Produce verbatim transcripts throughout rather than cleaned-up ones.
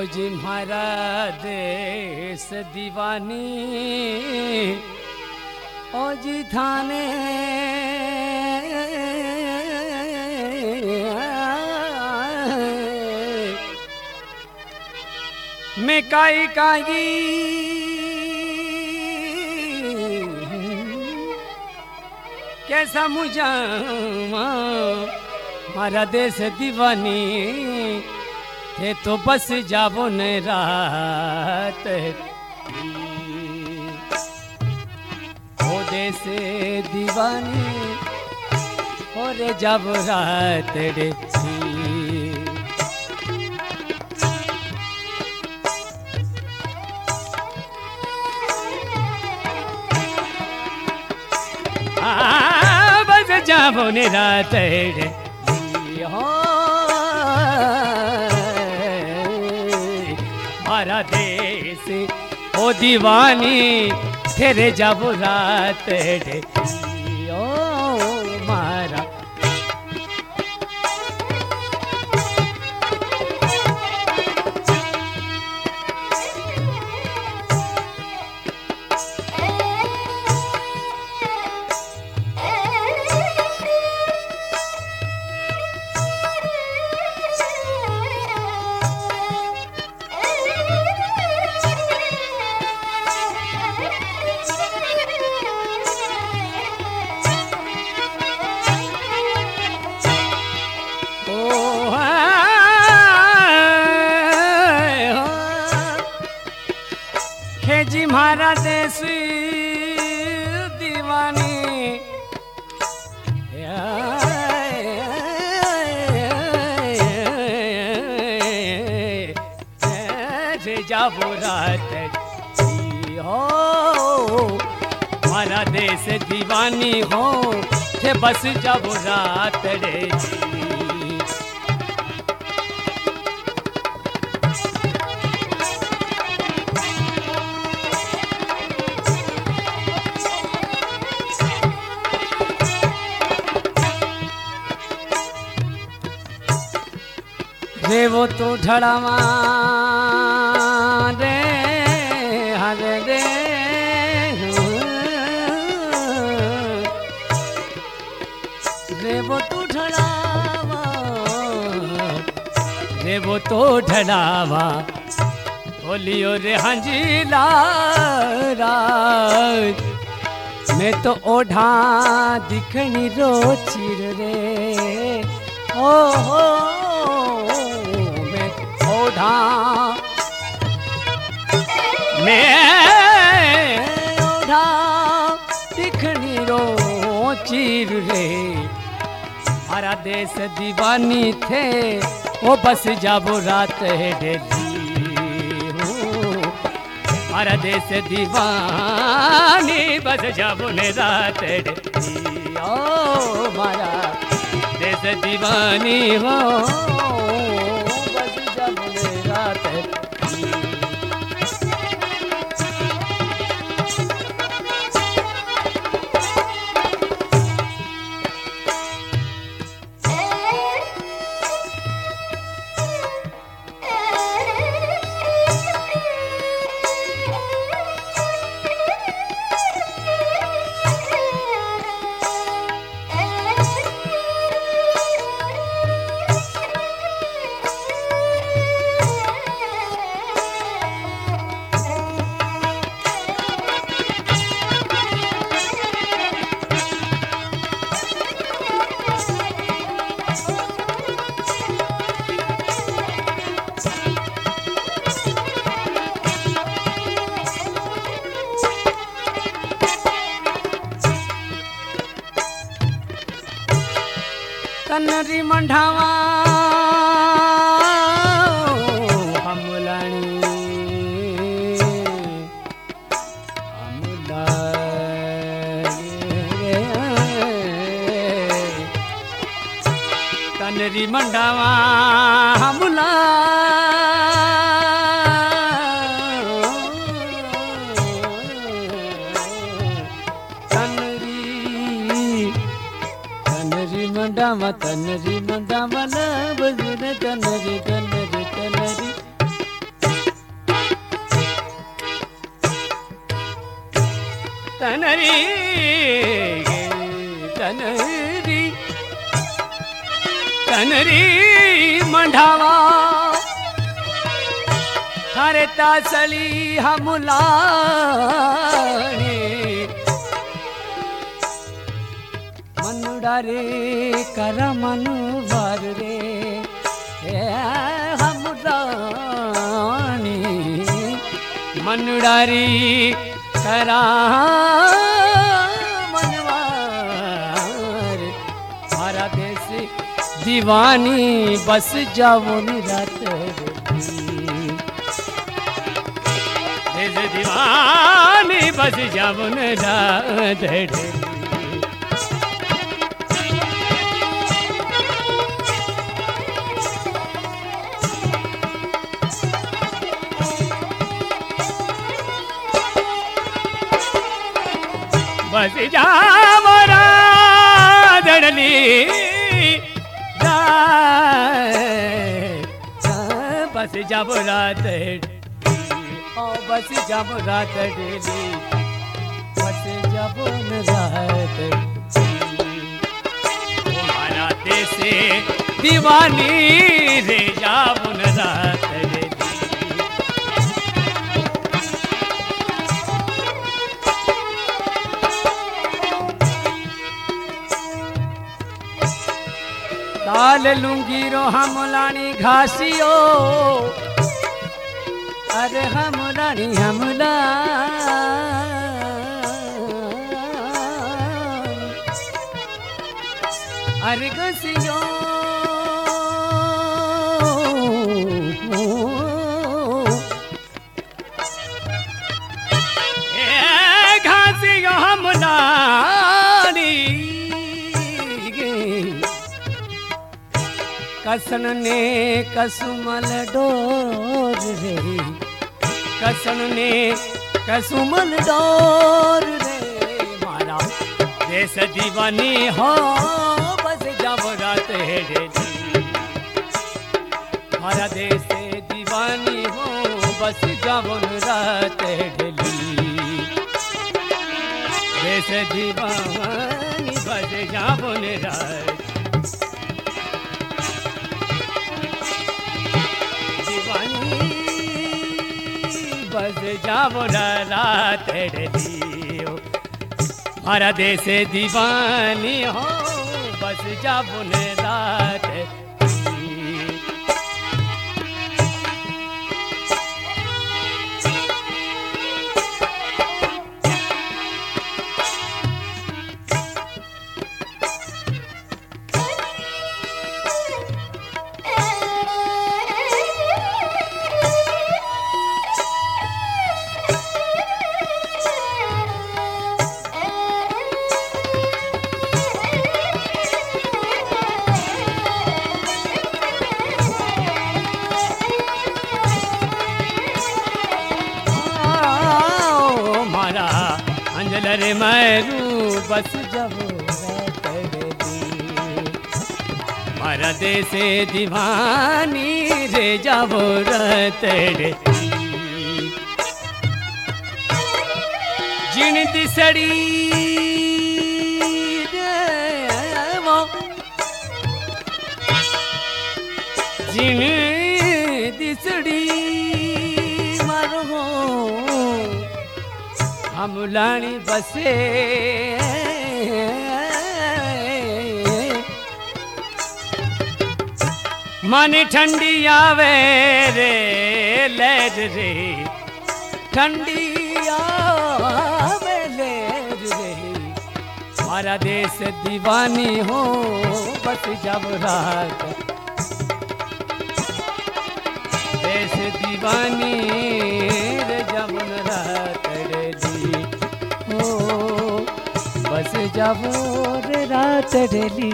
ओ जी म्हारा देश दीवानी ओ जी थाने मैं काई काई कैसा मुझा मारा देश दीवानी थे तो बस जाबो न रात ओ देश दीवानी और जब रात रे बस जाबो न रात रे मारा देश ओ दीवानी तेरे जब रात रे ओ मारा जी म्हारा देश दीवानी जाबो रात हो म्हारा देश दीवानी हो थे बस जाबो रात रे रे वो तो ढड़ावा रे हरे रे रे वो तो ढड़ावा रे वो तो ढड़ावा बोलियो रे हंजीला मैं तो ओढ़ा दिखनी रो चिर रे ओ हो ओढ़ा मैं ओढ़ा दिखनी रो चीर रे हमारा देश दीवानी थे वो बस जाबो रात है डेली हमारा देश दीवानी बस जाबो ने रात है डेली ओ हमारा देश दीवानी हो कन्नरी मंढावा हमलानी हमला कन्नरी मंढावा हमला मंडावा तनरी मंडावा ना बजने तनरी तनरी तनरी तनरी तनरी तनरी मंढावा थारे तासली हमलाने मनुड़ा रे कर मनुवर रे हमरानी मनुड़ा रे करा मनवार हमारा देश दीवानी बस जाओ निरात देश दीवानी बस जाओ निरात बस जाओ राधड़ली बस जाओ राधड़ ओ बस जाओ राधड़ली बस जाओ राधड़ तुम्हारा देश दीवानी रे जाओ राधड़ लाल लुंगी रो हमलानी घासियो अरे हमलानी हमला अरे घासियो ए घासियो हमलानी कसन ने कसुमल डोर रे कसन ने कसुमल डोर रे मारा देश दीवानी हो बस जब रात रे मारा देश दीवानी हो बस जब रात ढली देश दीवानी बस जब रात बस जाओ रात दियो हमारा देश दीवानी हो बस जाओ रात रे मैरू बस जब मारा देश दीवानी रे जब रतड़े जिन दिसड़ी जिन दिसड़ी मारो हमलानी बसे मन ठंडी आवे रे लैज रे ठंडी आवे लैज रे हमारा देश दीवानी हो बस जब रात देश दीवानी रे जब रात हो बस जाओ रे रात डली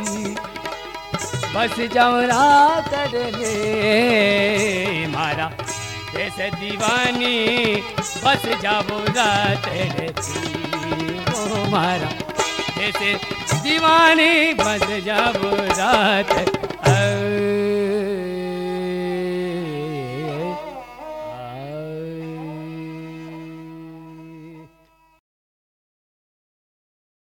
बस जाओ रात डले मारा देश दीवानी बस जाओ रात डली ओ मारा देश दीवानी बस जाओ रात